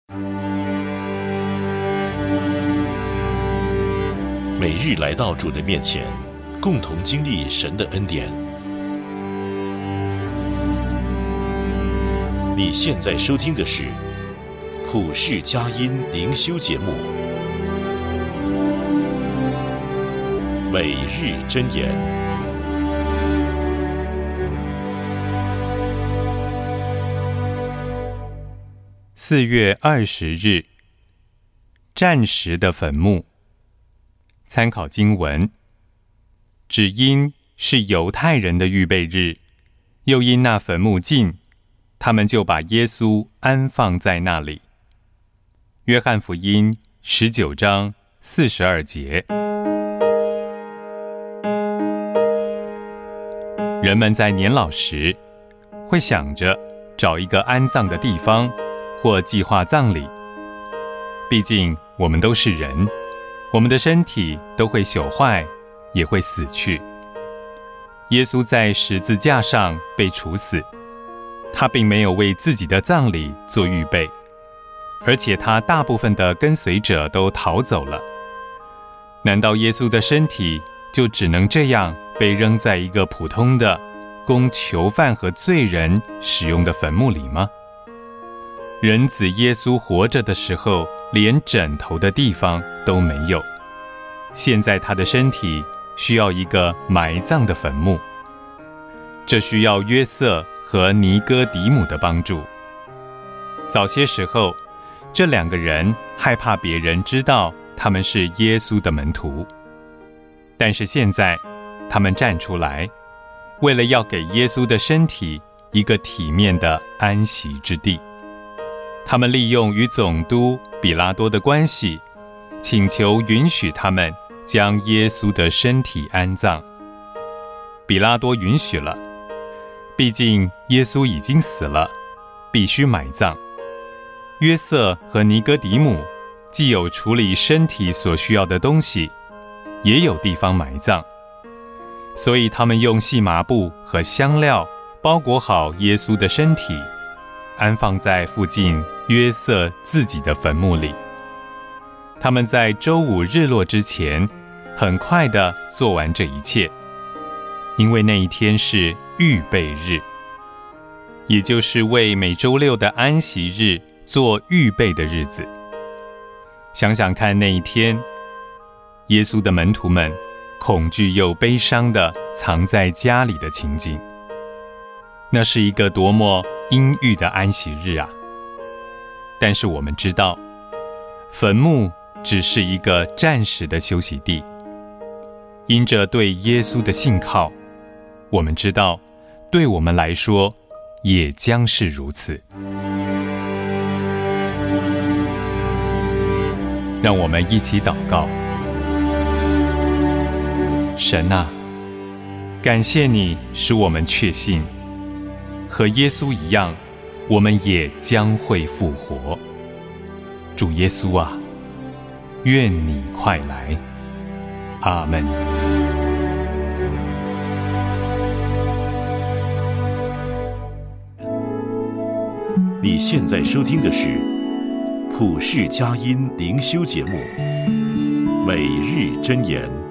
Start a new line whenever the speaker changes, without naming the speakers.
每日来到主的面前，共同经历神的恩典。你现在收听的是普世佳音灵修节目，每日箴言。
4月20日，战时的坟墓。参考经文：只因是犹太人的预备日，又因那坟墓近，他们就把耶稣安放在那里。约翰福音19章42节。人们在年老时，会想着找一个安葬的地方，或计划葬礼。毕竟我们都是人，我们的身体都会朽坏，也会死去。耶稣在十字架上被处死，他并没有为自己的葬礼做预备，而且他大部分的跟随者都逃走了。难道耶稣的身体就只能这样被扔在一个普通的供囚犯和罪人使用的坟墓里吗？人子耶稣活着的时候，连枕头的地方都没有。现在他的身体需要一个埋葬的坟墓，这需要约瑟和尼哥底母的帮助。早些时候，这两个人害怕别人知道他们是耶稣的门徒，但是现在他们站出来，为了要给耶稣的身体一个体面的安息之地。他们利用与总督比拉多的关系，请求允许他们将耶稣的身体安葬。比拉多允许了，毕竟耶稣已经死了，必须埋葬。约瑟和尼哥底母既有处理身体所需要的东西，也有地方埋葬，所以他们用细麻布和香料包裹好耶稣的身体，安放在附近约瑟自己的坟墓里。他们在周五日落之前很快地做完这一切，因为那一天是预备日，也就是为每周六的安息日做预备的日子。想想看，那一天耶稣的门徒们恐惧又悲伤地藏在家里的情景，那是一个多么阴郁的安息日啊！但是我们知道，坟墓只是一个暂时的休息地。因着对耶稣的信靠，我们知道，对我们来说也将是如此。让我们一起祷告。神啊，感谢你使我们确信，和耶稣一样，我们也将会复活。主耶稣啊，愿你快来。阿们。
你现在收听的是普世佳音灵修节目，每日箴言。